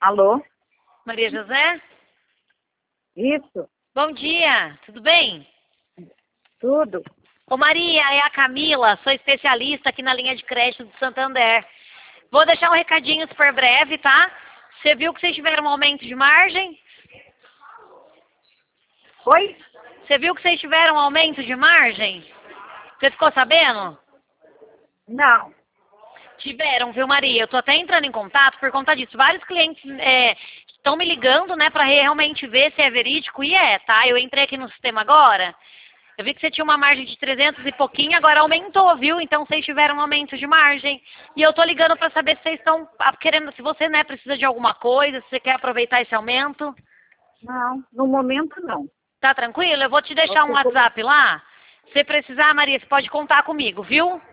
Alô? Maria José? Isso, Bom dia, tudo bem? tudo. Ô Maria, é a Camila, sou especialista aqui na linha de crédito do Santander. Vou deixar um recadinho super breve, tá? Você viu que vocês tiveram um aumento de margem? Oi? Você viu que vocês tiveram um aumento de margem? Você ficou sabendo? Não. Tiveram, viu, Maria? Eu tô até entrando em contato por conta disso. Vários clientes estão me ligando, né, pra realmente ver se é verídico. E tá? Eu entrei aqui no sistema agora. Eu vi que você tinha uma margem de 300 e pouquinho, agora aumentou, viu? Então vocês tiveram um aumento de margem. E eu tô ligando pra saber se vocês estão querendo, se você, né, precisa de alguma coisa, se você quer aproveitar esse aumento. Não, no momento não. Tá tranquilo? Eu vou te deixar um WhatsApp lá. Se você precisar, Maria, você pode contar comigo, viu?